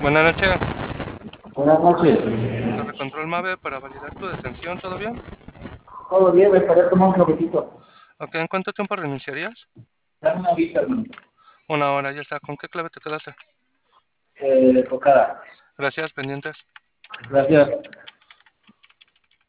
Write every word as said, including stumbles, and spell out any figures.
Buenas noches, Buenas noches. Torre Control Mave para validar tu detención, ¿todo bien? Todo bien, me paré a tomar un cafecito. Ok, ¿en cuánto tiempo renunciarías? Dame una vista, hermano. Una hora, ya está. ¿Con qué clave te quedaste? Eh, tocada. Gracias, pendientes. Gracias.